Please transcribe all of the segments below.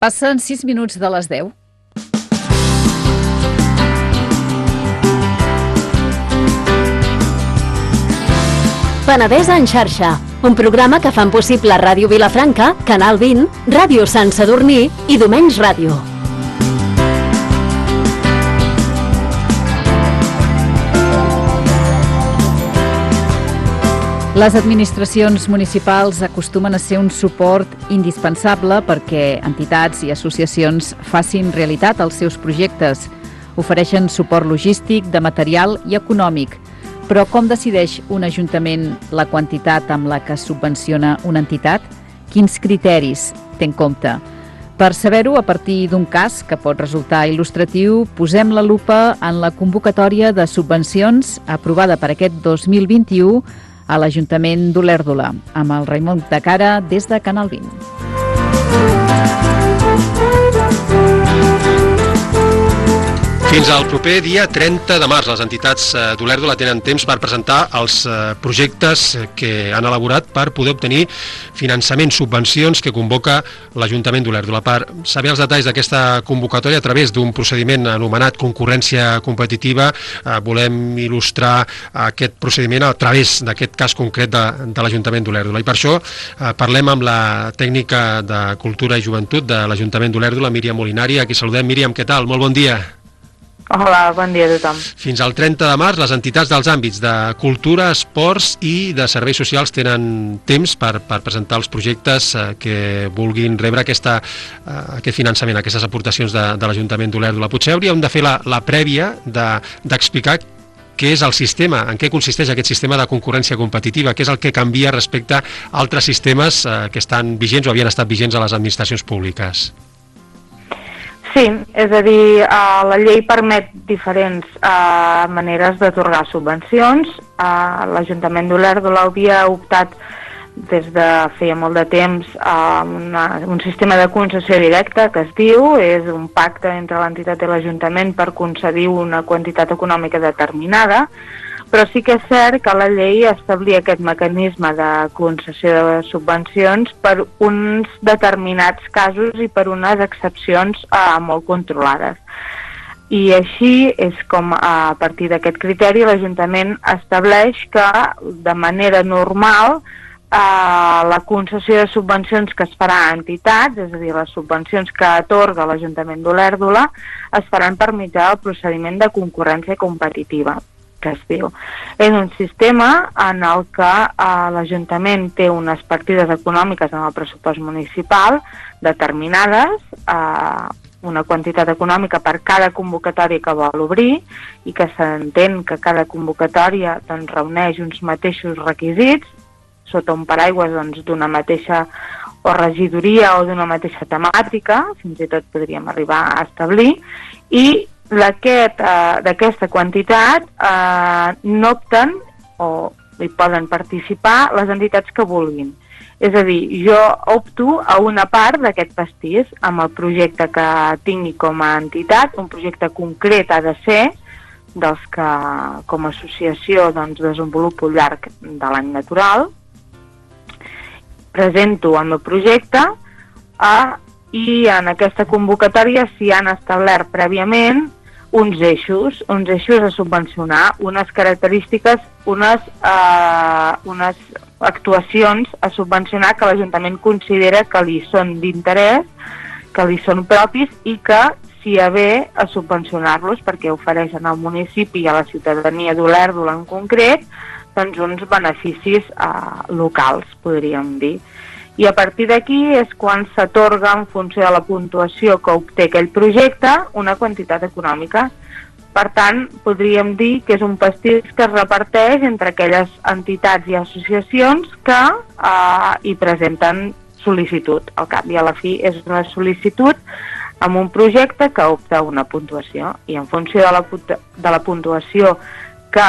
Passen 6 minuts de les 10. Penedès en xarxa, un programa que fan possible Ràdio Vilafranca, Canal 20, Ràdio Sant Sadurní i Domenys Ràdio. Les administracions municipals acostumen a ser un suport indispensable perquè entitats i associacions facin realitat els seus projectes. Ofereixen suport logístic, de material i econòmic. Però com decideix un ajuntament la quantitat amb la que subvenciona una entitat? Quins criteris té en compte? Per saber-ho, a partir d'un cas que pot resultar il·lustratiu, posem la lupa en la convocatòria de subvencions aprovada per aquest 2021 a l'Ajuntament d'Olèrdola, amb el Raimon de Cara des de Canal 20. Fins al proper dia 30 de març, les entitats d'Olèrdola tenen temps per presentar els projectes que han elaborat per poder obtenir finançament, subvencions que convoca l'Ajuntament d'Olèrdola. Per saber els detalls d'aquesta convocatòria a través d'un procediment anomenat concurrència competitiva, volem il·lustrar aquest procediment a través d'aquest cas concret de l'Ajuntament d'Olèrdola. I per això parlem amb la tècnica de Cultura i Joventut de l'Ajuntament d'Olèrdola, Míriam Molinari. Aquí saludem. Míriam, què tal? Molt bon dia. Hola, bon dia a tothom. Fins al 30 de març, les entitats dels àmbits de cultura, esports i de serveis socials tenen temps per presentar els projectes que vulguin rebre aquest finançament, aquestes aportacions de l'Ajuntament d'Olèrdola. Potser hauríem de fer la prèvia d'explicar què és el sistema, en què consisteix aquest sistema de concurrència competitiva, què és el que canvia respecte a altres sistemes que estan vigents o havien estat vigents a les administracions públiques. Sí, és a dir, la llei permet diferents maneres d'atorgar subvencions. L'Ajuntament d'Olèrdola havia optat des de feia molt de temps un sistema de concessió directa que es diu, és un pacte entre l'entitat i l'Ajuntament per concedir una quantitat econòmica determinada, però sí que és cert que la llei establia aquest mecanisme de concessió de subvencions per uns determinats casos i per unes excepcions molt controlades. I així és com, a partir d'aquest criteri, l'Ajuntament estableix que, de manera normal, la concessió de subvencions que es farà a entitats, és a dir, les subvencions que atorga l'Ajuntament d'Olèrdola, es faran per mitjà del procediment de concurrència competitiva, que es diu. És un sistema en el que l'Ajuntament té unes partides econòmiques en el pressupost municipal determinades, una quantitat econòmica per cada convocatòria que vol obrir i que s'entén que cada convocatòria reuneix uns mateixos requisits sota un paraigües d'una mateixa o regidoria o d'una mateixa temàtica, fins i tot podríem arribar a establir, i d'aquesta quantitat n'opten o hi poden participar les entitats que vulguin. És a dir, jo opto a una part d'aquest pastís amb el projecte que tingui com a entitat, un projecte concret ha de ser dels que com a associació desenvolupo al llarg de l'any natural, presento el meu projecte i en aquesta convocatòria s'hi han establert prèviament uns eixos a subvencionar, unes característiques, unes actuacions a subvencionar que l'Ajuntament considera que li són d'interès, que li són propis i que s'hi ha bé a subvencionar-los perquè ofereixen al municipi i a la ciutadania d'Olèrdola en concret uns beneficis locals, podríem dir. I a partir d'aquí és quan s'atorga, en funció de la puntuació que obté aquell projecte, una quantitat econòmica. Per tant, podríem dir que és un pastís que es reparteix entre aquelles entitats i associacions que hi presenten sol·licitud. Al cap i a la fi és una sol·licitud amb un projecte que opta una puntuació i en funció de la puntuació que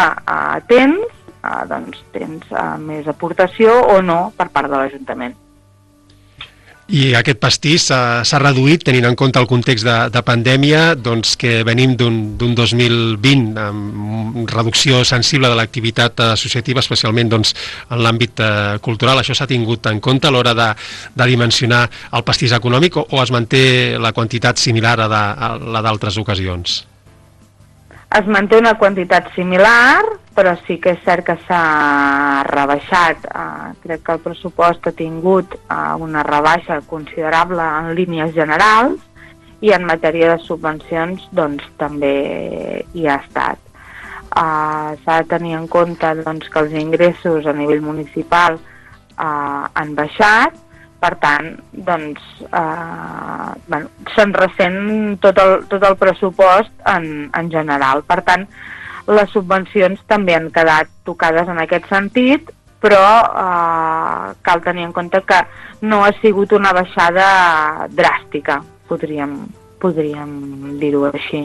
tens, tens més aportació o no per part de l'Ajuntament. I aquest pastís s'ha reduït tenint en compte el context de pandèmia, doncs que venim d'un 2020 amb reducció sensible de l'activitat associativa, especialment doncs, en l'àmbit cultural. Això s'ha tingut en compte a l'hora de dimensionar el pastís econòmic o es manté la quantitat similar a la d'altres ocasions? Es manté una quantitat similar, però sí que és cert que s'ha rebaixat. Crec que el pressupost ha tingut una rebaixa considerable en línies generals i en matèria de subvencions doncs, també hi ha estat. S'ha de tenir en compte doncs, que els ingressos a nivell municipal han baixat. Per tant, doncs, se'n ressent tot el pressupost en general. Per tant, les subvencions també han quedat tocades en aquest sentit, però cal tenir en compte que no ha sigut una baixada dràstica, podríem dir-ho així.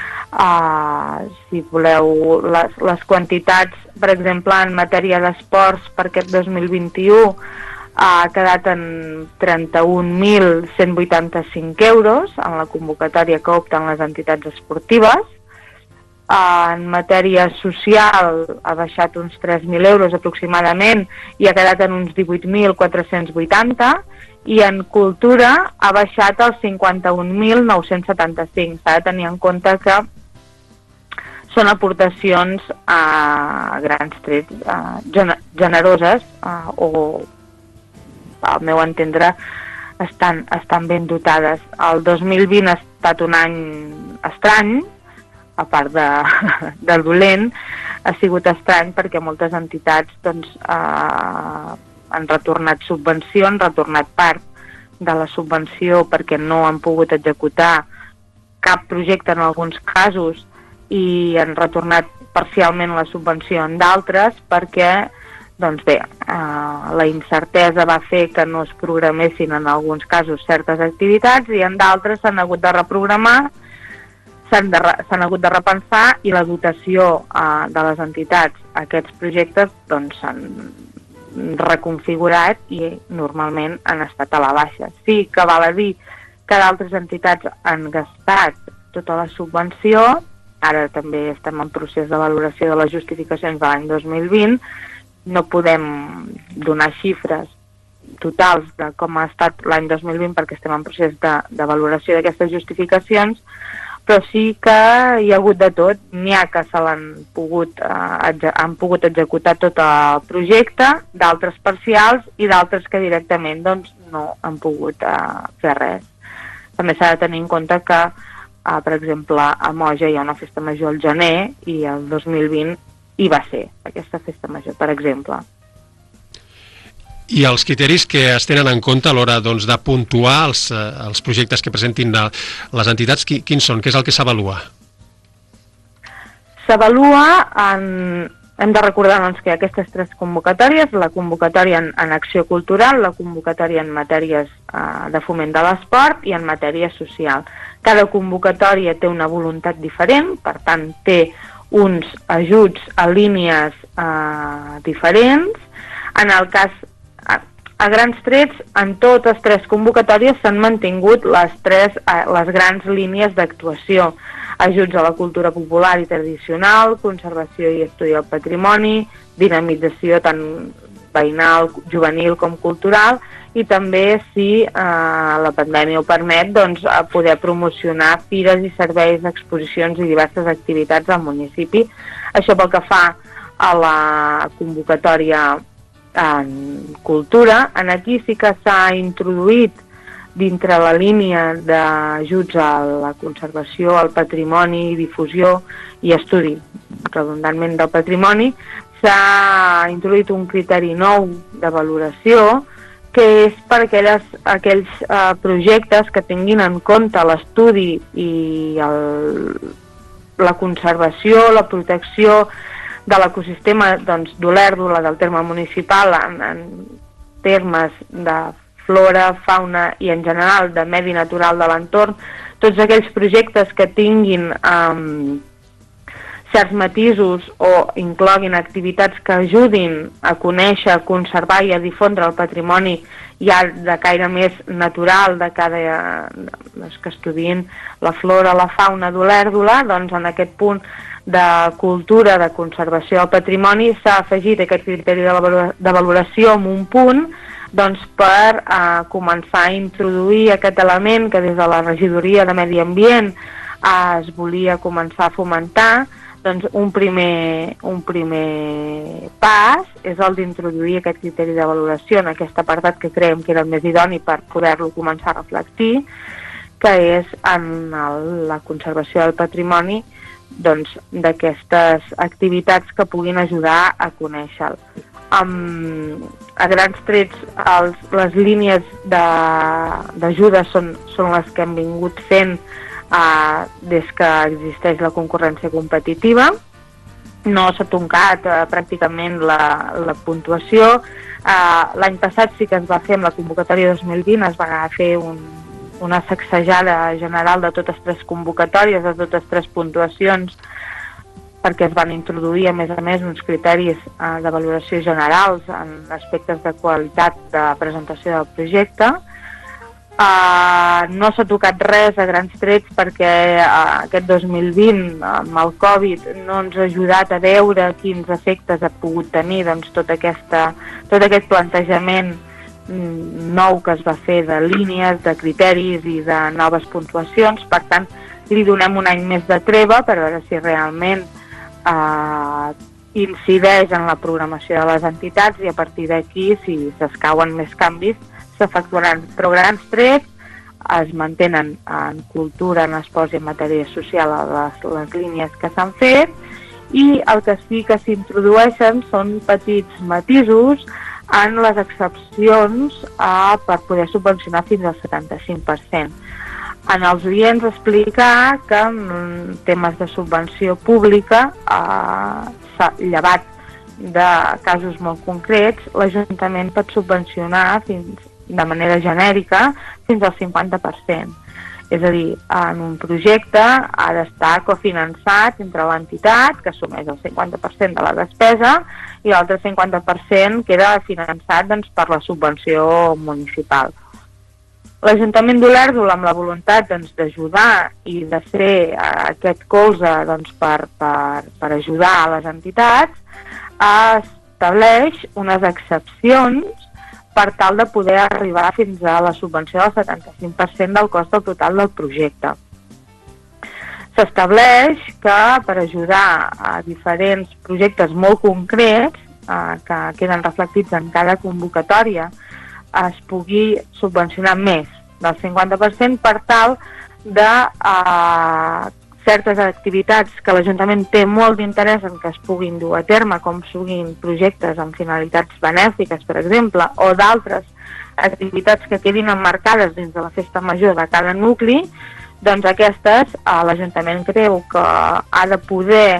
Si voleu, les quantitats, per exemple, en matèria d'esports per aquest 2021, ha quedat en 31.185 euros en la convocatòria que opten les entitats esportives. En matèria social ha baixat uns 3.000 euros aproximadament i ha quedat en uns 18.480, i en cultura ha baixat als 51.975. S'ha de tenir en compte que són aportacions a grans trets generoses o, al meu entendre, estan ben dotades. El 2020 ha estat un any estrany, a part del dolent, ha sigut estrany perquè moltes entitats doncs, han retornat subvenció, han retornat part de la subvenció perquè no han pogut executar cap projecte en alguns casos i han retornat parcialment la subvenció en d'altres perquè doncs bé, la incertesa va fer que no es programessin en alguns casos certes activitats i en d'altres s'han hagut de reprogramar, s'han hagut de repensar i la dotació de les entitats a aquests projectes doncs s'han reconfigurat i normalment han estat a la baixa. Sí que val a dir que d'altres entitats han gastat tota la subvenció, ara també estem en procés de valoració de les justificacions de l'any 2020, no podem donar xifres totals de com ha estat l'any 2020 perquè estem en procés de valoració d'aquestes justificacions, però sí que hi ha hagut de tot. N'hi ha que han pogut executar tot el projecte, d'altres parcials i d'altres que directament doncs, no han pogut fer res. També s'ha de tenir en compte que, per exemple, a Moja hi ha una festa major al gener i el 2020 hi va ser aquesta festa major, per exemple. I els criteris que es tenen en compte a l'hora doncs, de puntuar els projectes que presentin les entitats, quins són? Què és el que s'avalua? S'avalua, hem de recordar doncs, que hi ha aquestes tres convocatòries, la convocatòria en acció cultural, la convocatòria en matèries de foment de l'esport i en matèria social. Cada convocatòria té una voluntat diferent, per tant té uns ajuts a línies diferents. En el cas, a grans trets, en totes tres convocatòries s'han mantingut les grans línies d'actuació. Ajuts a la cultura popular i tradicional, conservació i estudi del patrimoni, dinamització tant veïnal, juvenil com cultural, i també, si la pandèmia ho permet, doncs, poder promocionar fires i serveis, exposicions i diverses activitats al municipi. Això pel que fa a la convocatòria en cultura. Aquí sí que s'ha introduït dintre la línia d'ajuts a la conservació, al patrimoni, difusió i estudi, redundantment, del patrimoni, s'ha introduït un criteri nou de valoració que és per aquells projectes que tinguin en compte l'estudi i la conservació, la protecció de l'ecosistema d'Olèrdola, del terme municipal, en termes de flora, fauna i en general de medi natural de l'entorn. Tots aquells projectes que tinguin certs matisos o incloguin activitats que ajudin a conèixer, a conservar i a difondre el patrimoni ja de caire més natural de cada... que estudiïn la flora, la fauna d'Olèrdola, doncs en aquest punt de cultura, de conservació del patrimoni, s'ha afegit aquest criteri de valoració amb un punt doncs, per començar a introduir aquest element que des de la regidoria de Medi Ambient es volia començar a fomentar. Doncs un primer pas és el d'introduir aquest criteri de valoració en aquest apartat que creiem que era el més idoni per poder-lo començar a reflectir, que és en la conservació del patrimoni doncs, d'aquestes activitats que puguin ajudar a conèixer-lo. A grans trets, les línies d'ajuda són les que hem vingut fent des que existeix la concurrència competitiva. No s'ha tocat pràcticament la puntuació. L'any passat sí que es va fer, amb la convocatòria 2020, es va fer una sacsejada general de totes tres convocatòries, de totes tres puntuacions, perquè es van introduir, a més, uns criteris de valoració generals en aspectes de qualitat de presentació del projecte. No s'ha tocat res a grans trets perquè aquest 2020 amb el Covid no ens ha ajudat a veure quins efectes ha pogut tenir doncs, tot aquest plantejament nou que es va fer de línies, de criteris i de noves puntuacions. Per tant, li donem un any més de treva per veure si realment incideix en la programació de les entitats i a partir d'aquí, si s'escauen més canvis, s'efectuaran, però grans trets es mantenen en cultura, en esport i en matèria social les línies que s'han fet, i el que sí que s'introdueixen són petits matisos en les excepcions per poder subvencionar fins al 75%. En els oients explicar que en temes de subvenció pública, llevat de casos molt concrets, l'Ajuntament pot subvencionar de manera genèrica fins al 50%. És a dir, en un projecte ha d'estar cofinançat entre l'entitat, que assumeix el 50% de la despesa, i l'altre 50% queda finançat doncs, per la subvenció municipal. L'Ajuntament d'Olèrdola, amb la voluntat d'ajudar i de fer aquest colze per ajudar a les entitats, estableix unes excepcions per tal de poder arribar fins a la subvenció del 75% del cost del total del projecte. S'estableix que per ajudar a diferents projectes molt concrets, que queden reflectits en cada convocatòria, es pugui subvencionar més del 50% per tal de certes activitats que l'Ajuntament té molt d'interès en que es puguin dur a terme, com siguin projectes amb finalitats benèfiques, per exemple, o d'altres activitats que quedin emmarcades dins de la festa major de cada nucli, doncs aquestes l'Ajuntament creu que ha de poder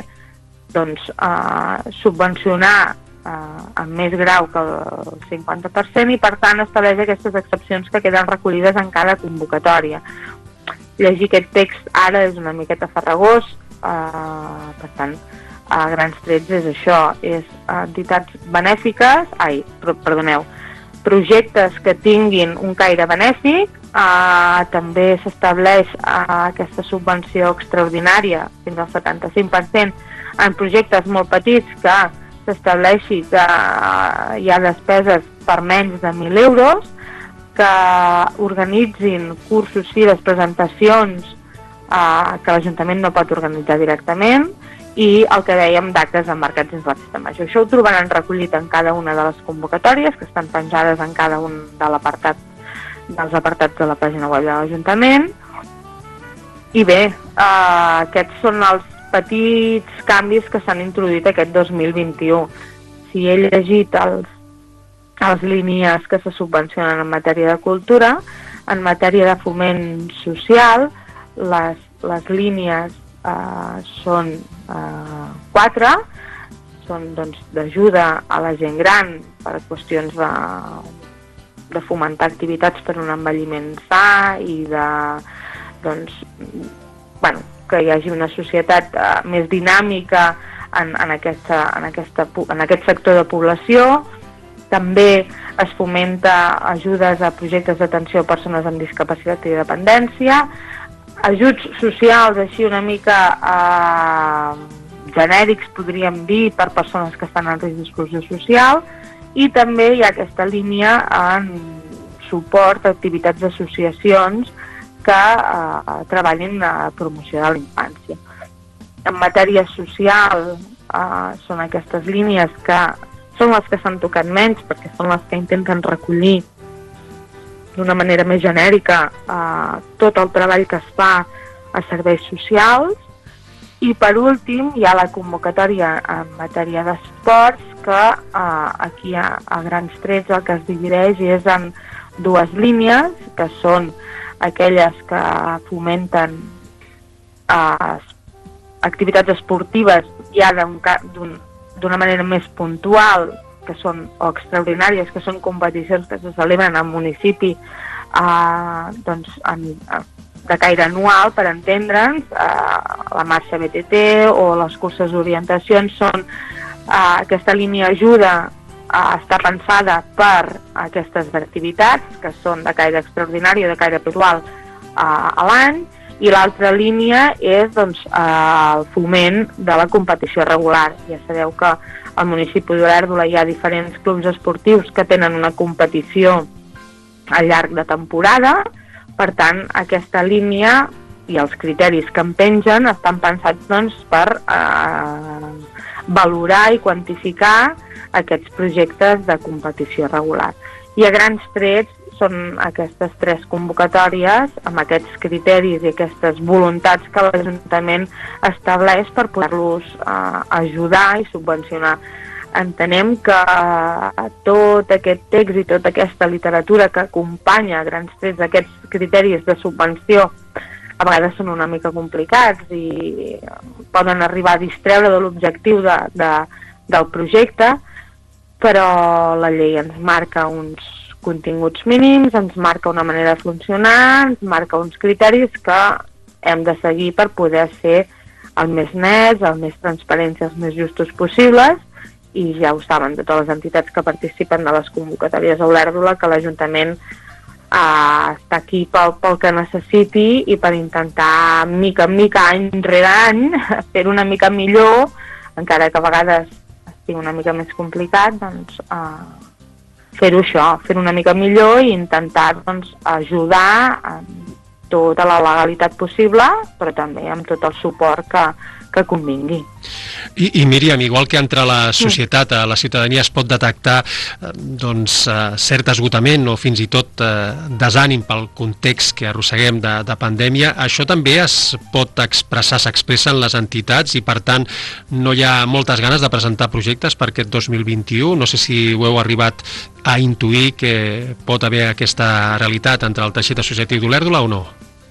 subvencionar amb més grau que el 50% i per tant estableix aquestes excepcions que queden recollides en cada convocatòria. Llegir aquest text ara és una miqueta farragós, per tant, a grans trets és això, és entitats benèfiques, projectes que tinguin un caire benèfic, també s'estableix aquesta subvenció extraordinària fins al 75% en projectes molt petits que s'estableixi que hi ha despeses per menys de 1.000 euros, que organitzin cursos, fires, presentacions que l'Ajuntament no pot organitzar directament i el que dèiem d'actes emmarcats dins la festa major. Això ho trobaran recollit en cada una de les convocatòries que estan penjades en cada un dels apartats de la pàgina web de l'Ajuntament. I bé, aquests són els petits canvis que s'han introduït aquest 2021. Si he llegit les línies que se subvencionen en matèria de cultura, en matèria de foment social, les línies són 4, són d'ajuda a la gent gran per qüestions de fomentar activitats per un envelliment sa i que hi hagi una societat més dinàmica en aquest sector de població. També es fomenta ajudes a projectes d'atenció a persones amb discapacitat i dependència, ajuts socials així una mica genèrics, podríem dir, per persones que estan en risc d'exclusió social, i també hi ha aquesta línia en suport a activitats d'associacions que treballin a promoció de la infància. En matèria social són aquestes línies que són les que s'han tocat menys, perquè són les que intenten recollir d'una manera més genèrica tot el treball que es fa a serveis socials. I per últim hi ha la convocatòria en matèria d'esports, que aquí a grans trets el que es divideix és en dues línies, que són aquelles que fomenten activitats esportives ja d'una manera més puntual, que són o extraordinàries, que són competicions que se celebren al municipi de caire anual, per entendre'ns, la marxa BTT o les curses d'orientacions. Aquesta línia ajuda està pensada per aquestes activitats, que són de caire extraordinari o de caire puntual a l'any, i l'altra línia és el foment de la competició regular. Ja sabeu que al municipi d'Olèrdola hi ha diferents clubs esportius que tenen una competició al llarg de temporada. Per tant, aquesta línia i els criteris que en pengen estan pensats per valorar i quantificar aquests projectes de competició regular. I a grans trets són aquestes tres convocatòries amb aquests criteris i aquestes voluntats que l'Ajuntament estableix per poder-los ajudar i subvencionar. Entenem que tot aquest text i tota aquesta literatura que acompanya a grans trets aquests criteris de subvenció a vegades són una mica complicats i poden arribar a distreure de l'objectiu del projecte, però la llei ens marca uns continguts mínims, ens marca una manera de funcionar, ens marca uns criteris que hem de seguir per poder ser el més nets, el més transparents i els més justos possibles, i ja ho saben totes les entitats que participen de les convocatòries a Olèrdola, que l'Ajuntament està aquí pel que necessiti i per intentar, mica en mica, any rere any, fer una mica millor, encara que a vegades estigui una mica més complicat, fer-ho això, fer una mica millor i intentar ajudar amb tota la legalitat possible, però també amb tot el suport que convingui. I Míriam, igual que entre la societat, la ciutadania es pot detectar cert esgotament o fins i tot desànim pel context que arrosseguem de pandèmia, això també es pot expressar, s'expressa en les entitats i per tant no hi ha moltes ganes de presentar projectes per aquest 2021. No sé si ho heu arribat a intuir que pot haver aquesta realitat entre el teixit associatiu d'Olèrdola o no?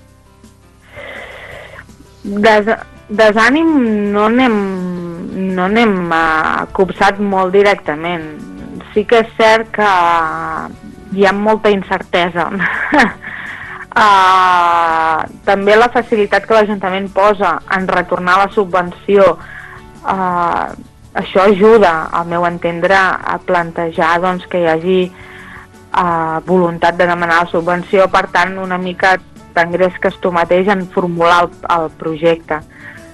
Desànim no n'hem copsat molt directament. Sí que és cert que hi ha molta incertesa. També la facilitat que l'Ajuntament posa en retornar la subvenció, això ajuda, al meu entendre, a plantejar que hi hagi voluntat de demanar la subvenció, per tant, una mica t'engresques tu mateix en formular el projecte.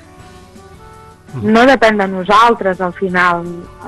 No depèn de nosaltres, al final.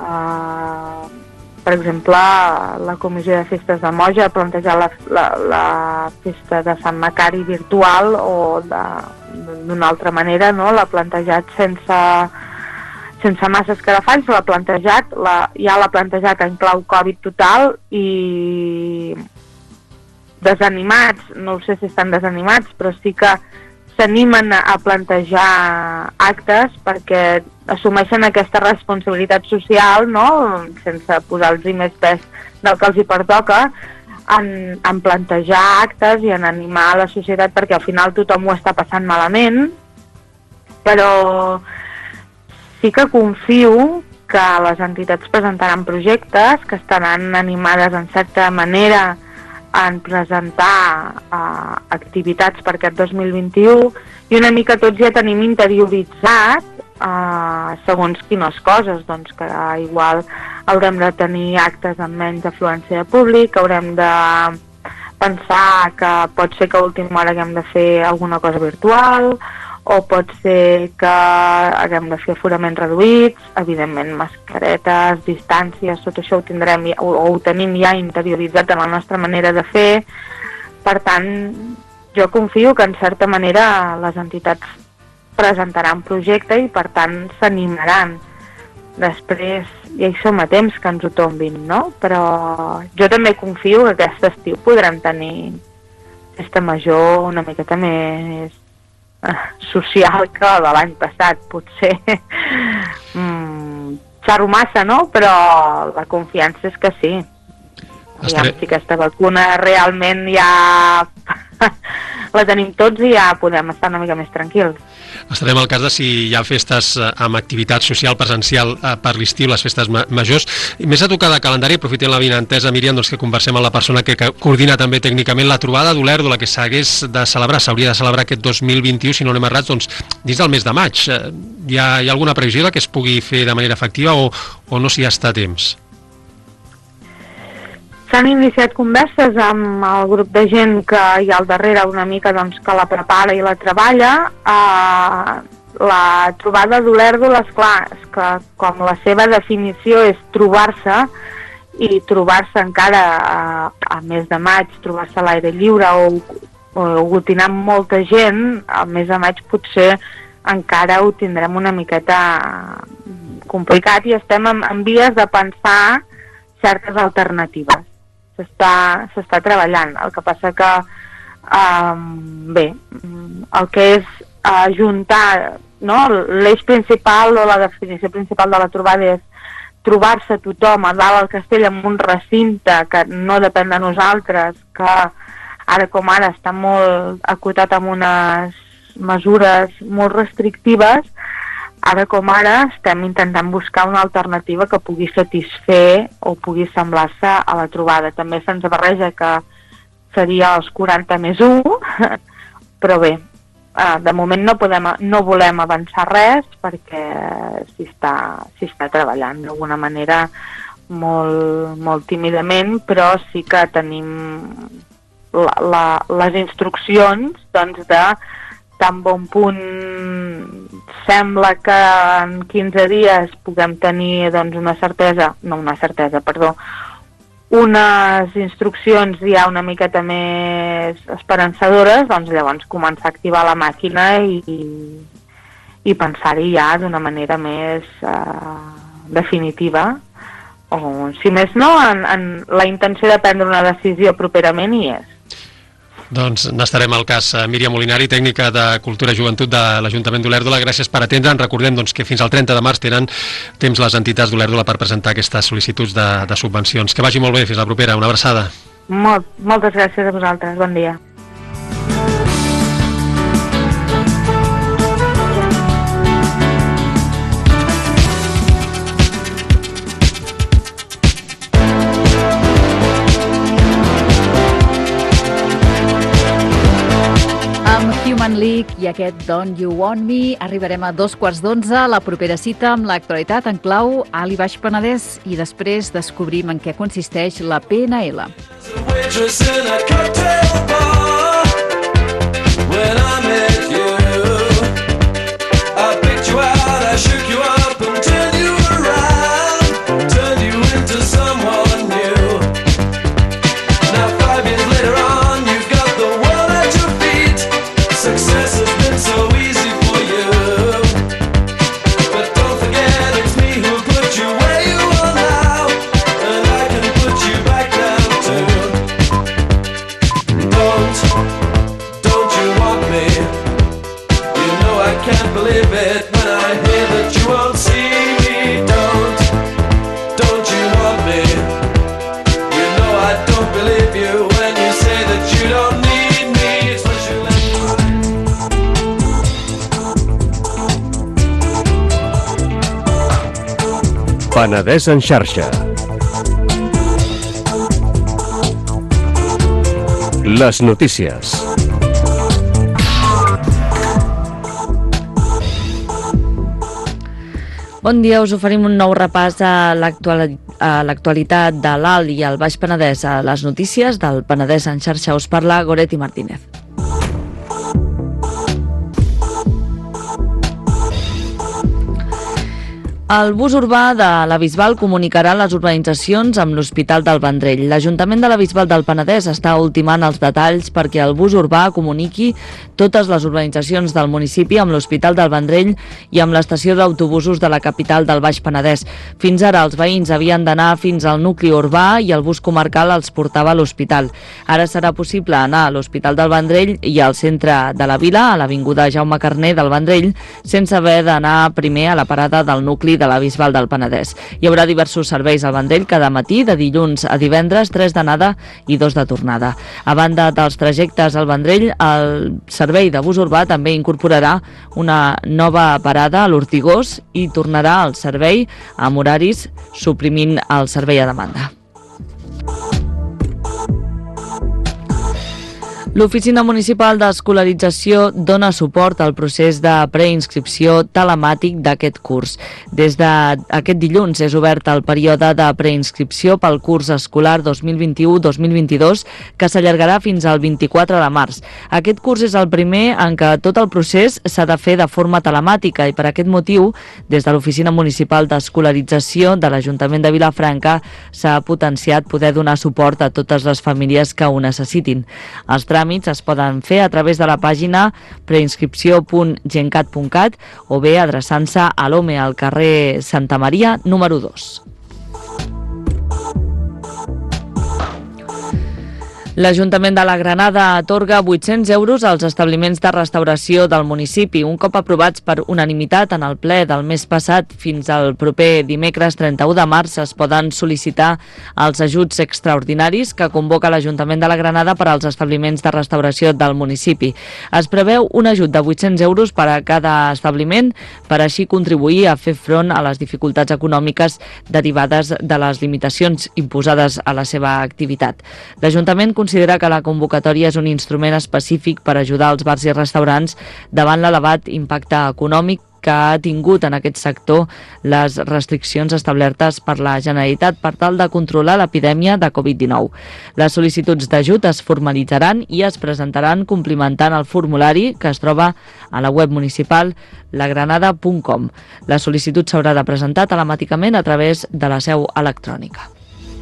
Per exemple, la Comissió de Festes de Moja ha plantejat la festa de Sant Macari virtual o d'una altra manera, no? L'ha plantejat sense massa escarafalls, ja l'ha plantejat en clau Covid total i desanimats, no sé si estan desanimats, però sí que s'animen a plantejar actes perquè assumeixen aquesta responsabilitat social, no? Sense posar-los més pes del que els hi pertoca, en plantejar actes i en animar la societat, perquè al final tothom ho està passant malament, però sí que confio que les entitats presentaran projectes que estaran animades en certa manera en presentar activitats per aquest 2021 i una mica tots ja tenim interioritzat segons quines coses, doncs que igual haurem de tenir actes amb menys afluència de públic, haurem de pensar que pot ser que a última hora haguem de fer alguna cosa virtual, o pot ser que haguem de fer aforaments reduïts, evidentment mascaretes, distàncies, tot això ho tindrem ho tenim ja interioritzat en la nostra manera de fer. Per tant, jo confio que en certa manera les entitats presentaran projecte i per tant s'animaran. Després ja hi som a temps que ens ho tombin, no? Però jo també confio que aquest estiu podrem tenir festa major una miqueta més social que de l'any passat, potser xerro massa, no? Però la confiança és que sí. Aviam si aquesta vacuna realment ja la tenim tots i ja podem estar una mica més tranquils. Estarem al cas de si hi ha festes amb activitat social presencial per l'estiu, les festes majors. Més a tocar de calendari, aprofitem l'avinentesa, Míriam, doncs que conversem amb la persona que coordina també tècnicament la trobada d'Olèrdola, que s'hauria de celebrar aquest 2021, si no anem errats, doncs, dins del mes de maig. Hi ha alguna previsió que es pugui fer de manera efectiva o no s'hi està a temps? S'han iniciat converses amb el grup de gent que hi ha al darrere una mica doncs, que la prepara i la treballa. La trobada d'Olèrdola, esclar, és que com la seva definició és trobar-se, i trobar-se encara a mes de maig, trobar-se a l'aire lliure o aglutinar molta gent, al mes de maig potser encara ho tindrem una miqueta complicat i estem en vies de pensar certes alternatives. S'està treballant. El que passa que el que és ajuntar, no? L'eix principal o la definició principal de la trobada és trobar-se tothom a dalt al castell en un recinte que no depèn de nosaltres, que ara com ara està molt acotat amb unes mesures molt restrictives. Ara com ara estem intentant buscar una alternativa que pugui satisfer o pugui semblar-se a la trobada. També se'ns barreja que seria els 40 més 1, però bé, de moment no volem avançar res perquè s'hi està treballant d'alguna manera molt tímidament, però sí que tenim les instruccions doncs, de tan bon punt sembla que en 15 dies puguem tenir doncs, unes instruccions ja una miqueta més esperançadores, doncs llavors començar a activar la màquina i pensar-hi ja d'una manera més definitiva. O, si més no, en la intenció de prendre una decisió properament hi és. Doncs n'estarem al cas. Míriam Molinari, tècnica de Cultura i Joventut de l'Ajuntament d'Olèrdola, gràcies per atendre'ns. Recordem doncs, que fins al 30 de març tenen temps les entitats d'Olèrdola per presentar aquestes sol·licituds de subvencions. Que vagi molt bé, fins la propera. Una abraçada. Moltes gràcies a vosaltres. Bon dia. Human League i aquest Don't You Want Me arribarem a 11:15, la propera cita amb l'actualitat en clau Alt i Baix Penedès i després descobrim en què consisteix la PNL. Penedès en xarxa. Les notícies. Bon dia, us oferim un nou repàs a l'actualitat de l'Alt i el Baix Penedès. A les notícies del Penedès en xarxa us parla Goretti Martínez. El bus urbà de la Bisbal comunicarà les urbanitzacions amb l'Hospital del Vendrell. L'Ajuntament de la Bisbal del Penedès està ultimant els detalls perquè el bus urbà comuniqui totes les urbanitzacions del municipi amb l'Hospital del Vendrell i amb l'estació d'autobusos de la capital del Baix Penedès. Fins ara els veïns havien d'anar fins al nucli urbà i el bus comarcal els portava a l'hospital. Ara serà possible anar a l'Hospital del Vendrell i al centre de la vila, a l'avinguda Jaume Carner del Vendrell, sense haver d'anar primer a la parada del nucli de la Bisbal del Penedès. Hi haurà diversos serveis al Vendrell cada matí, de dilluns a divendres, 3 d'anada i 2 de tornada. A banda dels trajectes al Vendrell, el servei de bus urbà també incorporarà una nova parada a l'Ortigós i tornarà al servei amb horaris suprimint el servei a demanda. L'Oficina Municipal d'Escolarització dona suport al procés de preinscripció telemàtic d'aquest curs. Des d'aquest dilluns és obert el període de preinscripció pel curs escolar 2021-2022 que s'allargarà fins al 24 de març. Aquest curs és el primer en què tot el procés s'ha de fer de forma telemàtica i per aquest motiu, des de l'Oficina Municipal d'Escolarització de l'Ajuntament de Vilafranca s'ha potenciat poder donar suport a totes les famílies que ho necessitin. Els tràmits es poden fer a través de la pàgina preinscripció.gencat.cat o bé adreçant-se a l'OME al carrer Santa Maria, número 2. L'Ajuntament de la Granada atorga 800 euros als establiments de restauració del municipi, un cop aprovats per unanimitat en el ple del mes passat. Fins al proper dimecres 31 de març es poden sol·licitar els ajuts extraordinaris que convoca l'Ajuntament de la Granada per als establiments de restauració del municipi. Es preveu un ajut de 800 euros per a cada establiment per així contribuir a fer front a les dificultats econòmiques derivades de les limitacions imposades a la seva activitat. L'Ajuntament considera que la convocatòria és un instrument específic per ajudar els bars i restaurants davant l'elevat impacte econòmic que ha tingut en aquest sector les restriccions establertes per la Generalitat per tal de controlar l'epidèmia de Covid-19. Les sol·licituds d'ajut es formalitzaran i es presentaran complimentant el formulari que es troba a la web municipal lagranada.com. La sol·licitud s'haurà de presentar telemàticament a través de la seu electrònica.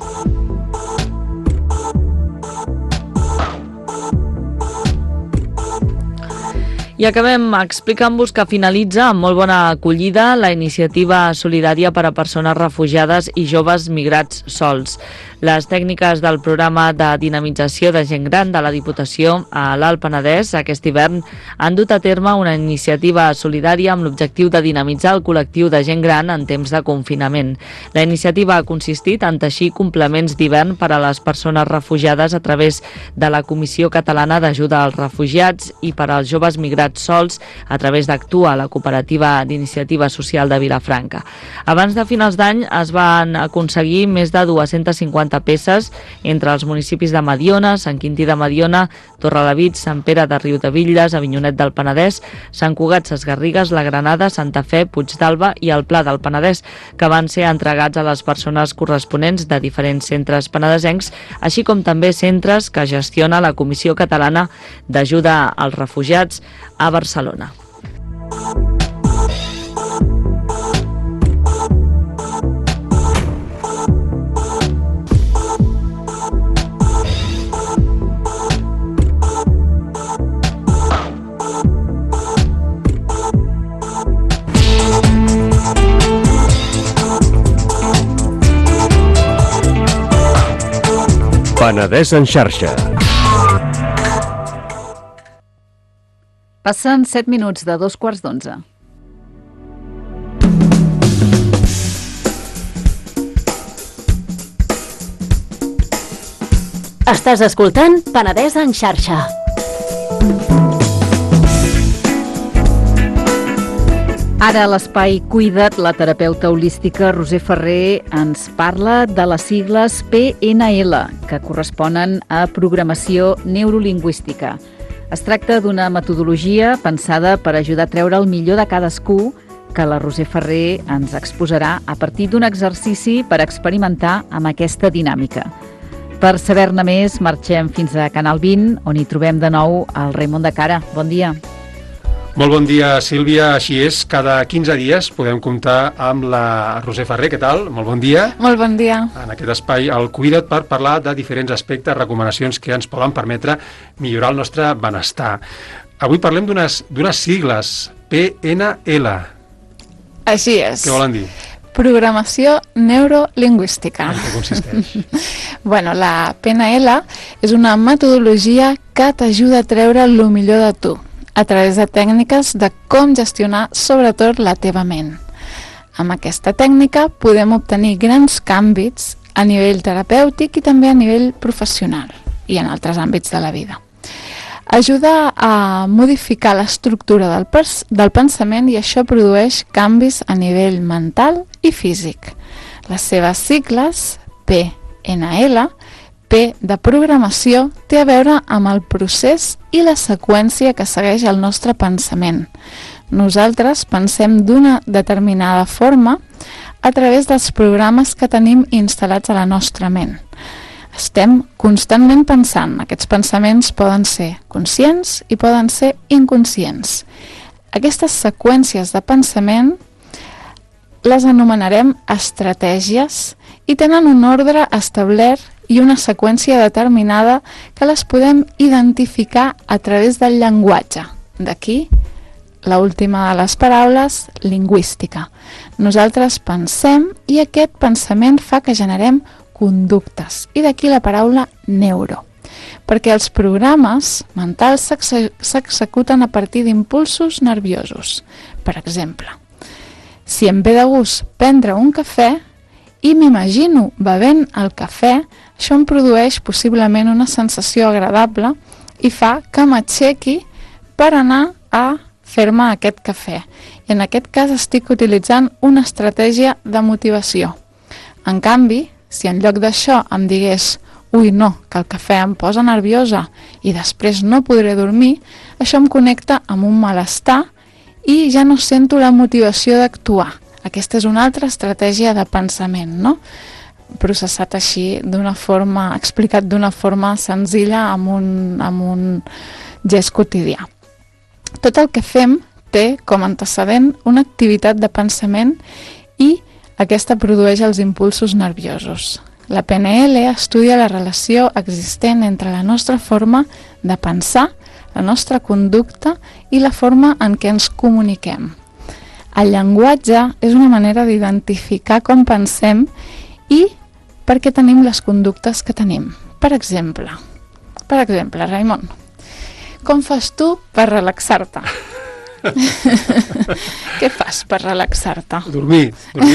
I acabem explicant-vos que finalitza amb molt bona acollida la iniciativa solidària per a persones refugiades i joves migrats sols. Les tècniques del programa de dinamització de gent gran de la Diputació a l'Alt Penedès aquest hivern han dut a terme una iniciativa solidària amb l'objectiu de dinamitzar el col·lectiu de gent gran en temps de confinament. La iniciativa ha consistit en teixir complements d'hivern per a les persones refugiades a través de la Comissió Catalana d'Ajuda als Refugiats i per als joves migrats sols a través d'Actua, la cooperativa d'iniciativa social de Vilafranca. Abans de finals d'any es van aconseguir més de 250 peces entre els municipis de Mediona, Sant Quintí de Mediona, Torrelavit, Sant Pere de Riudebitlles, Avinyonet del Penedès, Sant Cugat, Ses Garrigues, la Granada, Santa Fe, Puigdàlber i el Pla del Penedès, que van ser entregats a les persones corresponents de diferents centres penedesencs, així com també centres que gestiona la Comissió Catalana d'Ajuda als Refugiats a Barcelona. Penedès en xarxa. Passen 7 minuts de 2:15. Estàs escoltant Penedès en xarxa. Ara a l'Espai Cuida't, la terapeuta holística Roser Ferrer ens parla de les sigles PNL, que corresponen a Programació Neurolingüística. Es tracta d'una metodologia pensada per ajudar a treure el millor de cadascú, que la Roser Ferrer ens exposarà a partir d'un exercici per experimentar amb aquesta dinàmica. Per saber-ne més, marxem fins a Canal 20, on hi trobem de nou el Raimon de Cara. Bon dia. Molt bon dia, Sílvia. Així és, cada 15 dies podem comptar amb la Roser Ferrer. Què tal? Molt bon dia. Molt bon dia. En aquest espai, el Cuida't, per parlar de diferents aspectes, recomanacions que ens poden permetre millorar el nostre benestar. Avui parlem d'unes sigles, PNL. Així és. Què volen dir? Programació neurolingüística. En què consisteix? Bueno, la PNL és una metodologia que t'ajuda a treure el millor de tu, a través de tècniques de com gestionar sobretot la teva ment. Amb aquesta tècnica podem obtenir grans canvis a nivell terapèutic i també a nivell professional i en altres àmbits de la vida. Ajuda a modificar l'estructura del pensament i això produeix canvis a nivell mental i físic. Les seves sigles, PNL, P de programació, té a veure amb el procés i la seqüència que segueix el nostre pensament. Nosaltres pensem d'una determinada forma a través dels programes que tenim instal·lats a la nostra ment. Estem constantment pensant. Aquests pensaments poden ser conscients i poden ser inconscients. Aquestes seqüències de pensament les anomenarem estratègies i tenen un ordre establert i una seqüència determinada que les podem identificar a través del llenguatge. D'aquí l'última de les paraules, lingüística. Nosaltres pensem i aquest pensament fa que generem conductes. I d'aquí la paraula neuro. Perquè els programes mentals s'executen a partir d'impulsos nerviosos. Per exemple, si em ve de gust prendre un cafè i m'imagino bevent el cafè, això em produeix possiblement una sensació agradable i fa que m'aixequi per anar a fer-me aquest cafè. I en aquest cas estic utilitzant una estratègia de motivació. En canvi, si en lloc d'això em digués «Ui, no, que el cafè em posa nerviosa i després no podré dormir», això em connecta amb un malestar i ja no sento la motivació d'actuar. Aquesta és una altra estratègia de pensament, no? Processat així d'una forma, explicat d'una forma senzilla amb un gest quotidià. Tot el que fem té com antecedent una activitat de pensament i aquesta produeix els impulsos nerviosos. La PNL estudia la relació existent entre la nostra forma de pensar, la nostra conducta i la forma en què ens comuniquem. El llenguatge és una manera d'identificar com pensem i per què tenim les conductes que tenim. Per exemple, Raimon, com fas tu per relaxar-te? Què fas per relaxar-te? Dormir.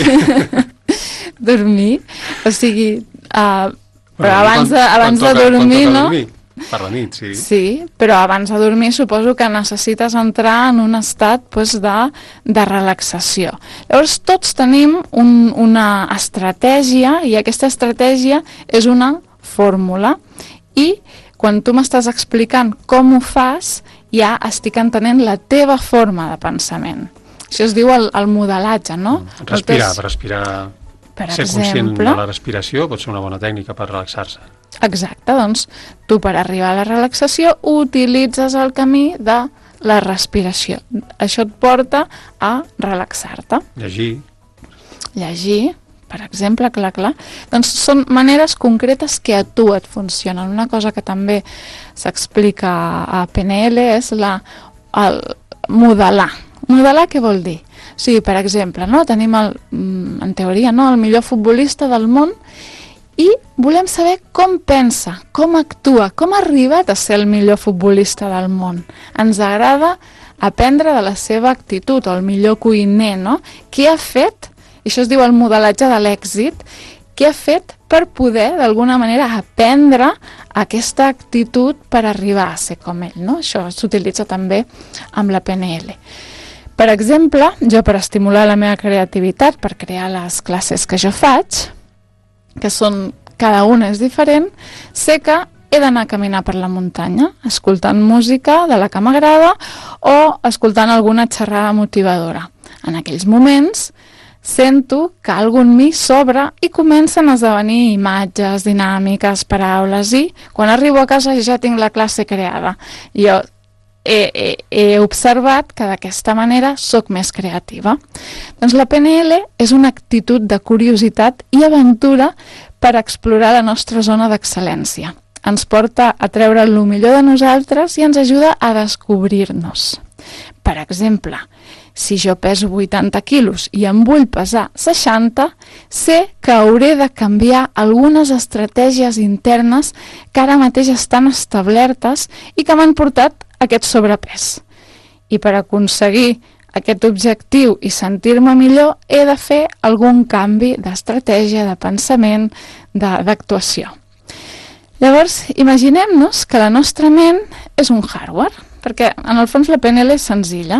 Dormir? O sigui, però abans de dormir, no? Per la nit, sí. Sí, però abans de dormir suposo que necessites entrar en un estat de relaxació. Llavors tots tenim una estratègia i aquesta estratègia és una fórmula i quan tu m'estàs explicant com ho fas ja estic entenent la teva forma de pensament. Això es diu el modelatge, no? Respirar. Ser conscient de la respiració pot ser una bona tècnica per relaxar-se. Exacte, doncs tu per arribar a la relaxació utilitzes el camí de la respiració. Això et porta a relaxar-te. Llegir, per exemple, clar. Doncs són maneres concretes que a tu et funcionen. Una cosa que també s'explica a PNL és el modelar. Modelar què vol dir? O sigui, per exemple, no? Tenim en teoria el millor futbolista del món i volem saber com pensa, com actua, com ha arribat a ser el millor futbolista del món. Ens agrada aprendre de la seva actitud, o el millor cuiner, no? Què ha fet? I això es diu el modelatge de l'èxit. Què ha fet per poder, d'alguna manera, aprendre aquesta actitud per arribar a ser com ell, no? Això s'utilitza també amb la PNL. Per exemple, jo per estimular la meva creativitat, per crear les classes que jo faig, que són, cada una és diferent, sé que he d'anar a caminar per la muntanya, escoltant música de la que m'agrada o escoltant alguna xerrada motivadora. En aquells moments sento que alguna en mi s'obre i comencen a esdevenir imatges, dinàmiques, paraules, i quan arribo a casa ja tinc la classe creada. Jo he observat que d'aquesta manera sóc més creativa. Doncs la PNL és una actitud de curiositat i aventura per explorar la nostra zona d'excel·lència. Ens porta a treure el millor de nosaltres i ens ajuda a descobrir-nos. Per exemple, si jo peso 80 quilos i em vull pesar 60, sé que hauré de canviar algunes estratègies internes que ara mateix estan establertes i que m'han portat aquest sobrepès. I per aconseguir aquest objectiu i sentir-me millor, he de fer algun canvi d'estratègia, de pensament, d'actuació. Llavors, imaginem-nos que la nostra ment és un hardware, perquè en el fons la PNL és senzilla,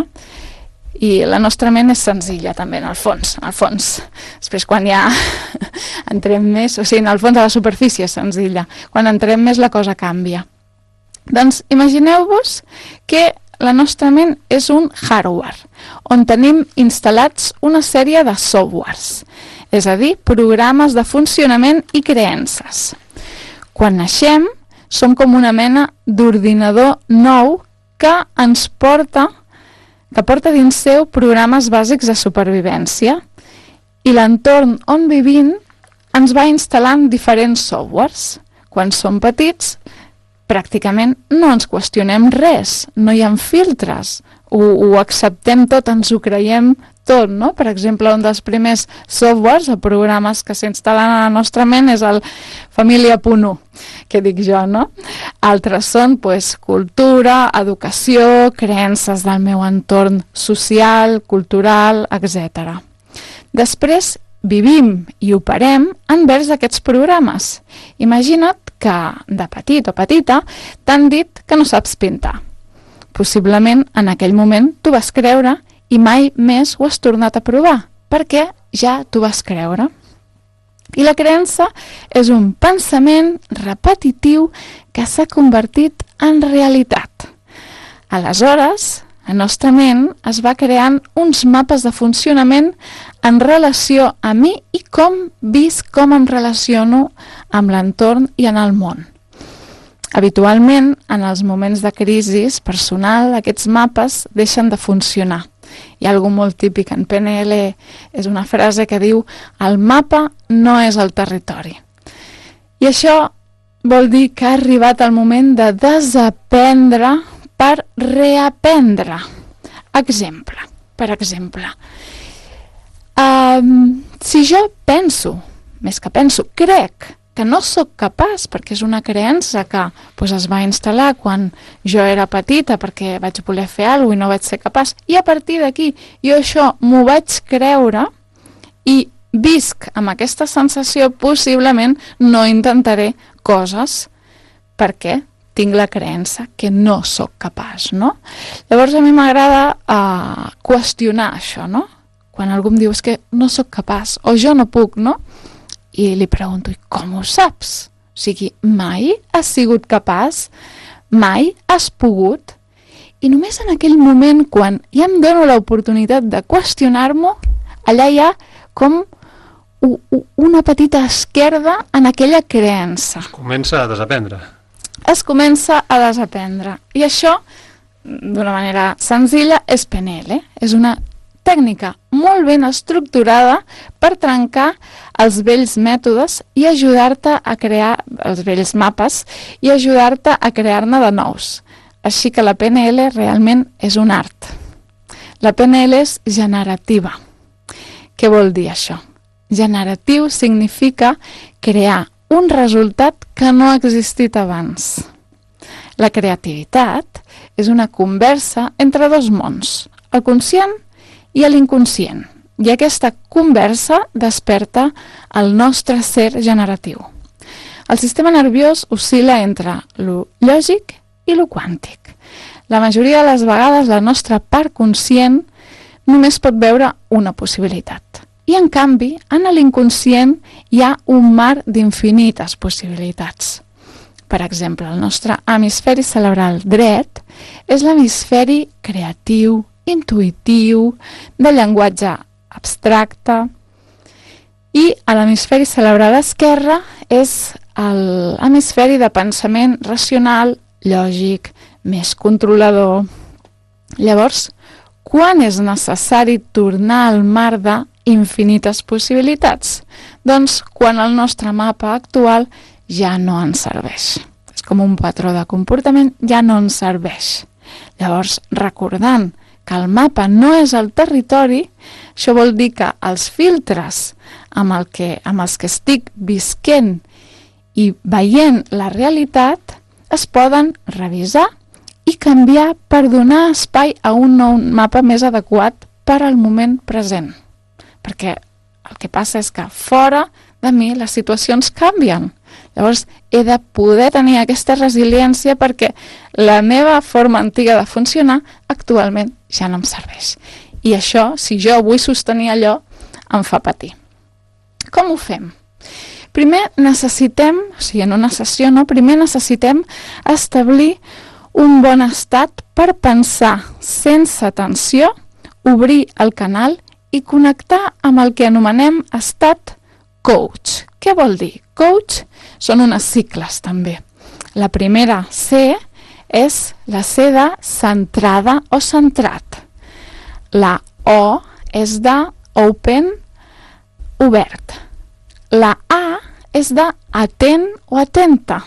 i la nostra ment és senzilla també, en el fons. Després, quan ja entrem més, o sigui, en el fons de la superfície és senzilla, quan entrem més la cosa canvia. Doncs imagineu-vos que la nostra ment és un hardware, on tenim instal·lats una sèrie de softwares, és a dir, programes de funcionament i creences. Quan naixem, som com una mena d'ordinador nou que ens porta dins seu programes bàsics de supervivència, i l'entorn on vivim ens va instal·lant diferents softwares. Quan som petits, pràcticament no ens qüestionem res, no hi ha filtres, ho acceptem tot, ens ho creiem tot, no? Per exemple, un dels primers softwares o programes que s'instal·len a la nostra ment és el Família.1, que dic jo, no? Altres són cultura, educació, creences del meu entorn social, cultural, etc. Després vivim i operem envers aquests programes. Imagina't que de petit o petita t'han dit que no saps pintar. Possiblement en aquell moment t'ho vas creure i mai més ho has tornat a provar, perquè ja t'ho vas creure. I la creença és un pensament repetitiu que s'ha convertit en realitat. Aleshores, la nostra ment es va creant uns mapes de funcionament en relació a mi i com em relaciono amb l'entorn i en el món. Habitualment, en els moments de crisi personal, aquests mapes deixen de funcionar. Hi ha alguna molt típic en PNL, és una frase que diu: el mapa no és el territori. I això vol dir que ha arribat el moment de desaprendre per reaprendre. Per exemple, si jo penso, crec que no sóc capaç, perquè és una creença que es va instal·lar quan jo era petita perquè vaig voler fer alguna cosa i no vaig ser capaç, i a partir d'aquí jo això m'ho vaig creure i visc amb aquesta sensació, possiblement no intentaré coses perquè tinc la creença que no sóc capaç, no? Llavors a mi m'agrada qüestionar això, no? Quan algú em diu que no sóc capaç o jo no puc, no? I li pregunto, i com ho saps? O sigui, mai has sigut capaç? Mai has pogut? I només en aquell moment, quan ja em dono l'oportunitat de qüestionar-m'ho, allà hi ha com una petita esquerda en aquella creença. Es comença a desaprendre. I això, d'una manera senzilla, és PNL. És una tècnica molt ben estructurada per trencar els vells mètodes i ajudar-te a crear els vells mapes i ajudar-te a crear-ne de nous. Així que la PNL realment és un art. La PNL és generativa. Què vol dir això? Generatiu significa crear un resultat que no ha existit abans. La creativitat és una conversa entre dos mons, el conscient i l'inconscient, i aquesta conversa desperta el nostre ser generatiu. El sistema nerviós oscil·la entre lo lògic i lo quàntic. La majoria de les vegades la nostra part conscient només pot veure una possibilitat. I en canvi, en l'inconscient hi ha un mar d'infinites possibilitats. Per exemple, el nostre hemisferi cerebral dret és l'hemisferi creatiu, intuïtiu, de llenguatge abstracte, i l'hemisferi cerebral esquerre és l'hemisferi de pensament racional, lògic, més controlador. Llavors, quan és necessari tornar al mar d'infinites possibilitats? Doncs quan el nostre mapa actual ja no ens serveix. És com un patró de comportament, ja no ens serveix. Llavors, recordant que el mapa no és el territori, això vol dir que els filtres amb els que estic visquent i veient la realitat es poden revisar i canviar per donar espai a un nou mapa més adequat per al moment present. Perquè el que passa és que fora de mi les situacions canvien. Llavors he de poder tenir aquesta resiliència perquè la meva forma antiga de funcionar actualment ja no em serveix. I això, si jo vull sostenir allò, em fa patir. Com ho fem? Primer necessitem, o sigui, en una sessió, primer necessitem establir un bon estat per pensar sense tensió, obrir el canal i connectar amb el que anomenem estat coach. Què vol dir? Coach són unes sigles també. La primera C és la C de centrada o centrat. La O és de open, obert. La A és de atent o atenta.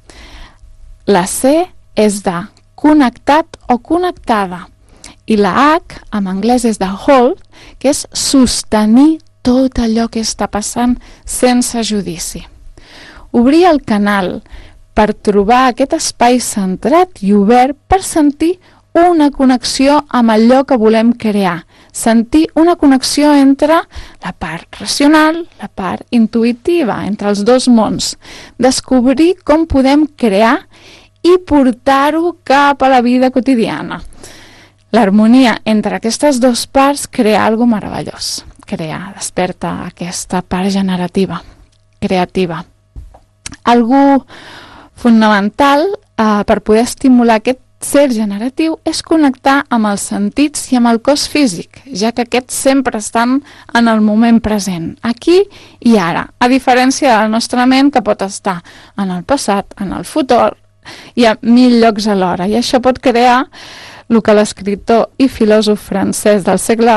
La C és de connectat o connectada. I la H, en anglès, és de hold, que és sostenir tot allò que està passant sense judici. Obrir el canal per trobar aquest espai centrat i obert per sentir una connexió amb allò que volem crear. Sentir una connexió entre la part racional, la part intuïtiva, entre els dos mons. Descobrir com podem crear i portar-ho cap a la vida quotidiana. L'harmonia entre aquestes dues parts crea alguna cosa meravellós. Desperta aquesta part generativa, creativa. Algo fundamental per poder estimular aquest ser generatiu és connectar amb els sentits i amb el cos físic, ja que aquests sempre estan en el moment present, aquí i ara, a diferència de la nostra ment que pot estar en el passat, en el futur i a 1000 llocs alhora. I això pot crear el que l'escriptor i filòsof francès del segle...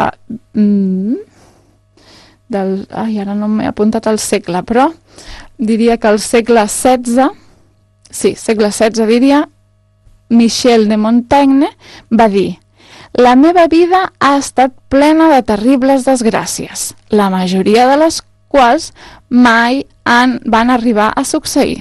ara no m'he apuntat el segle, però diria que el segle XVI, segle XVI diria, Michel de Montaigne va dir: la meva vida ha estat plena de terribles desgràcies, la majoria de les quals mai van arribar a succeir.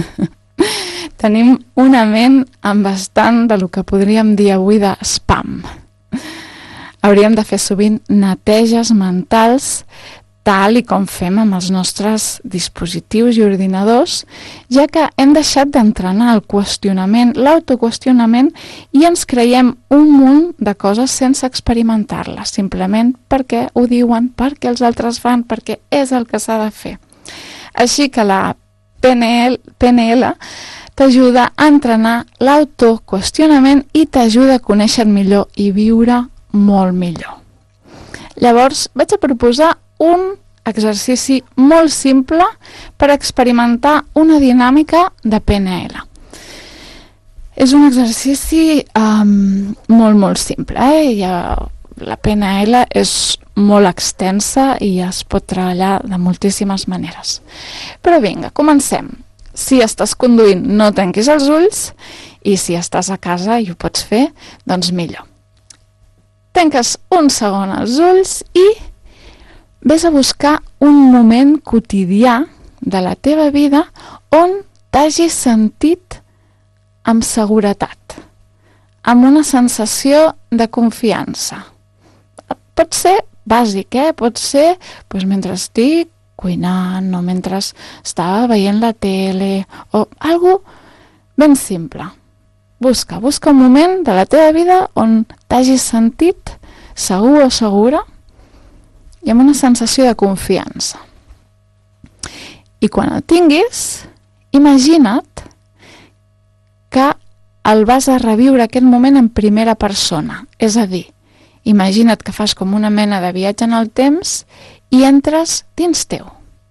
Tenim una ment amb bastant de lo que podríem dir avui de spam. Hauríem de fer sovint neteges mentals, tal i com fem amb els nostres dispositius i ordinadors, ja que hem deixat d'entrenar el qüestionament, l'autoqüestionament, i ens creiem un munt de coses sense experimentar-les, simplement perquè ho diuen, perquè els altres fan, perquè és el que s'ha de fer. Així que la PNL t'ajuda a entrenar l'autoqüestionament i t'ajuda a conèixer millor i viure molt millor. Llavors, vaig a proposar un exercici molt simple per experimentar una dinàmica de PNL. És un exercici molt simple. La PNL és molt extensa i es pot treballar de moltíssimes maneres. Però vinga, comencem. Si estàs conduint, no tanquis els ulls, i si estàs a casa i ho pots fer, doncs millor. Tanques un segon els ulls i ves a buscar un moment quotidià de la teva vida on t'hagis sentit amb seguretat, amb una sensació de confiança. Pot ser bàsic, pot ser mentre estic cuinant o mentre estava veient la tele o algo ben simple. Busca un moment de la teva vida on t'hagis sentit segur o segura i amb una sensació de confiança. I quan el tinguis, imagina't que el vas a reviure aquest moment en primera persona. És a dir, imagina't que fas com una mena de viatge en el temps i entres dins teu.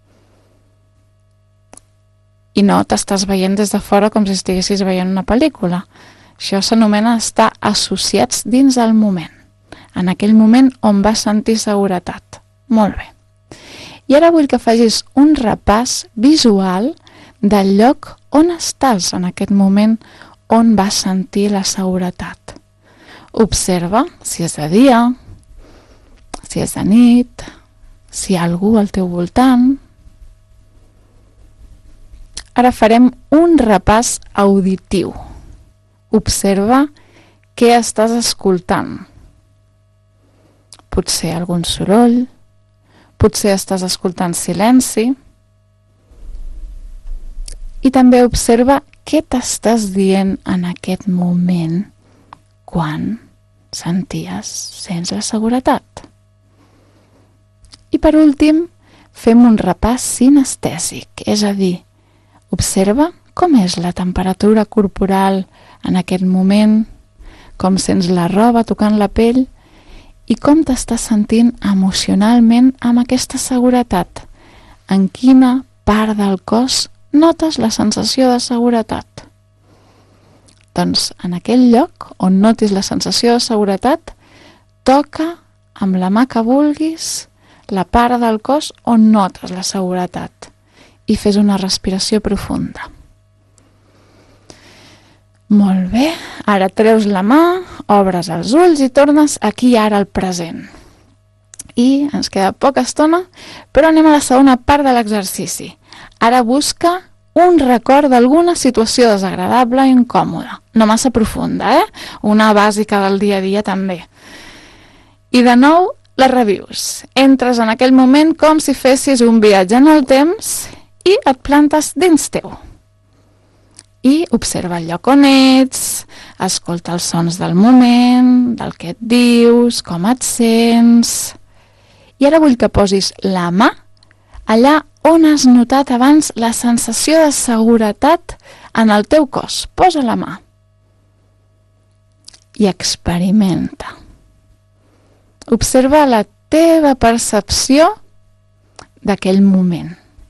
I no t'estàs veient des de fora com si estiguessis veient una pel·lícula. Això s'anomena estar associats dins el moment, en aquell moment on vas sentir seguretat. Molt bé. I ara vull que facis un repàs visual del lloc on estàs en aquest moment on vas sentir la seguretat. Observa si és de dia, si és de nit, si hi ha algú al teu voltant. Ara farem un repàs auditiu. Observa què estàs escoltant. Potser algun soroll, potser estàs escoltant silenci. I també observa què t'estàs dient en aquest moment quan sents la seguretat. I per últim, fem un repàs sinestèsic, és a dir, observa com és la temperatura corporal en aquest moment, com sents la roba tocant la pell i com t'estàs sentint emocionalment amb aquesta seguretat. En quina part del cos notes la sensació de seguretat? Doncs en aquell lloc on notis la sensació de seguretat, toca amb la mà que vulguis la part del cos on notes la seguretat i fes una respiració profunda. Molt bé, ara treus la mà, obres els ulls i tornes aquí ara al present. I ens queda poca estona, però anem a la segona part de l'exercici. Ara busca un record d'alguna situació desagradable i incòmoda. No massa profunda, Una bàsica del dia a dia també. I de nou la revius. Entres en aquell moment com si fessis un viatge en el temps i et plantes dins teu. I observa el lloc on ets, escolta els sons del moment, del que et dius, com et sents. I ara vull que posis la mà allà on has notat abans la sensació de seguretat en el teu cos. Posa la mà. I experimenta. Observa la teva percepció d'aquell moment.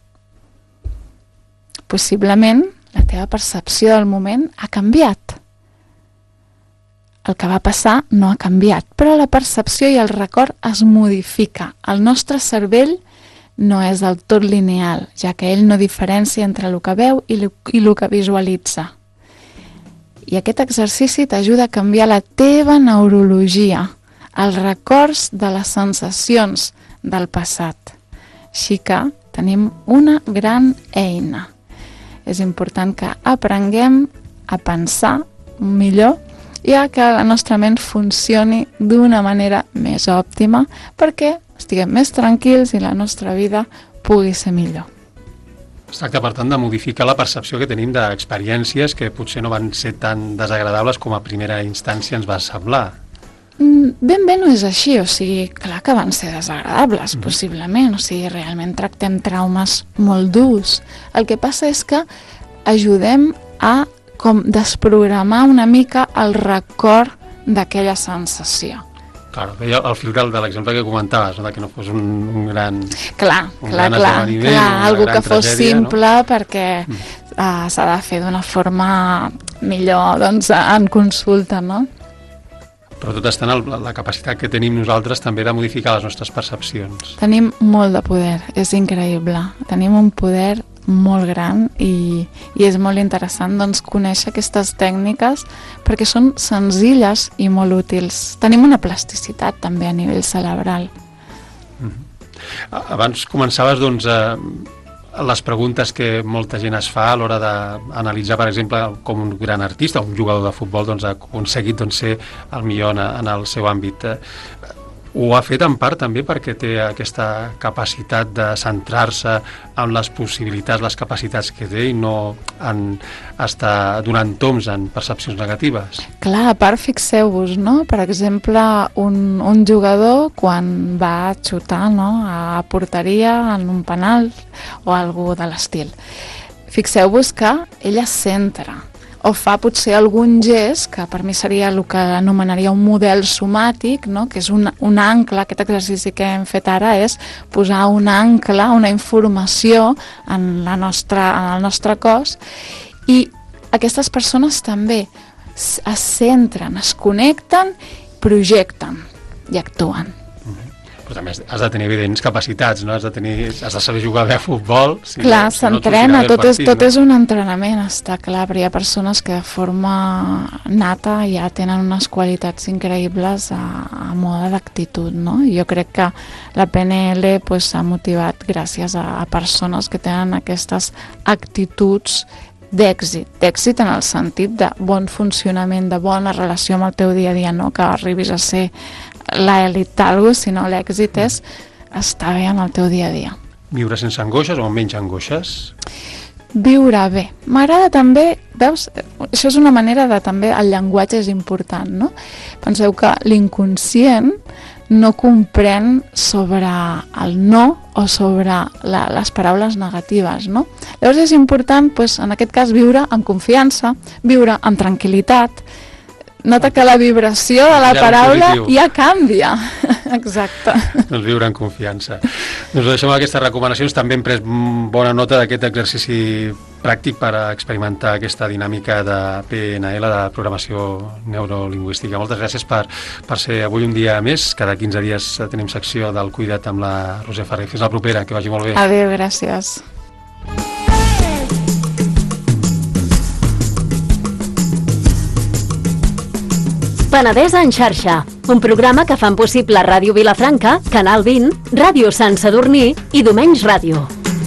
Possiblement la teva percepció del moment ha canviat. El que va passar no ha canviat, però la percepció i el record es modifica. El nostre cervell no és del tot lineal, ja que ell no diferencia entre el que veu i el que visualitza. I aquest exercici t'ajuda a canviar la teva neurologia, els records de les sensacions del passat. Així que tenim una gran eina. És important que aprenguem a pensar millor i que la nostra ment funcioni d'una manera més òptima perquè estiguem més tranquils i la nostra vida pugui ser millor. Es tracta, per tant, de modificar la percepció que tenim d'experiències que potser no van ser tan desagradables com a primera instància ens va semblar. Ben bé no és així, o sigui, clar que van ser desagradables, possiblement, o sigui, realment tractem traumes molt durs. El que passa és que ajudem a com desprogramar una mica el record d'aquella sensació. Clar, el fil de l'exemple que comentaves, no? Que no fos un gran esdeveniment, algo que fos simple, no? Perquè s'ha de fer d'una forma millor, doncs, en consulta, no? Però tot està en la capacitat que tenim nosaltres també de modificar les nostres percepcions. Tenim molt de poder, és increïble. Tenim un poder molt gran i és molt interessant, doncs, conèixer aquestes tècniques perquè són senzilles i molt útils. Tenim una plasticitat també a nivell cerebral. Abans començaves, doncs, les preguntes que molta gent es fa a l'hora d'analitzar, per exemple, com un gran artista o un jugador de futbol doncs, ha aconseguit ser el millor en el seu àmbit. ho ha fet en part també perquè té aquesta capacitat de centrar-se en les possibilitats, les capacitats que té i no en estar donant toms en percepcions negatives. Clar, a part fixeu-vos, no? Per exemple, un jugador quan va xutar, no? A porteria en un penal o algú de l'estil. Fixeu-vos que ella es centra o fa potser algun gest que per mi seria el que anomenaria un model somàtic, no? Que és un ancle. Aquest exercici que hem fet ara és posar un ancle, una informació en el nostre cos, i aquestes persones també es centren, es connecten, projecten i actuen. Però també has de tenir evidents capacitats, no? Has de saber jugar bé a futbol. Si clar, no, s'entrena, no tot és un entrenament, està clar, però hi ha persones que de forma nata ja tenen unes qualitats increïbles a mode d'actitud, no? I jo crec que la PNL s'ha motivat gràcies a persones que tenen aquestes actituds d'èxit en el sentit de bon funcionament, de bona relació amb el teu dia a dia, no que arribis a ser l'elit d'algú, sinó l'èxit és estar bé en el teu dia a dia. Viure sense angoixes o amb menys angoixes? Viure bé. M'agrada també, veus, això és una manera de també, el llenguatge és important, no? Penseu que l'inconscient no comprèn sobre el no o sobre les paraules negatives, no? Llavors és important, en aquest cas, viure en confiança, viure en tranquil·litat. Nota que la vibració de la paraula ja canvia. Exacte. Doncs viure en confiança. Doncs deixem aquestes recomanacions. També hem pres bona nota d'aquest exercici pràctic per experimentar aquesta dinàmica de PNL, de programació neurolingüística. Moltes gràcies per ser avui un dia més. Cada 15 dies tenim secció del Cuida't amb la Roser Ferrer. Fins la propera, que vagi molt bé. Adéu, gràcies. Penedès en xarxa, un programa que fan possible Ràdio Vilafranca, Canal 20, Ràdio Sant Sadurní i Domenys Ràdio.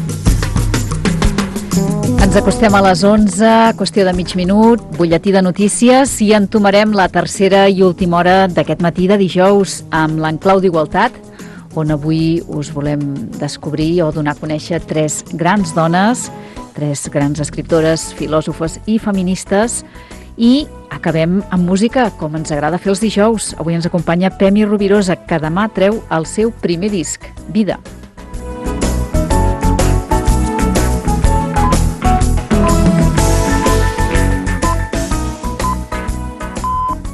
Ens acostem a les 11, qüestió de mig minut, butlletí de notícies, i entomarem la tercera i última hora d'aquest matí de dijous amb l'Enclau d'Igualtat, on avui us volem descobrir o donar a conèixer tres grans dones, tres grans escriptores, filòsofes i feministes. I acabem amb música, com ens agrada fer els dijous. Avui ens acompanya Pemi Rovirosa, que demà treu el seu primer disc, Vida.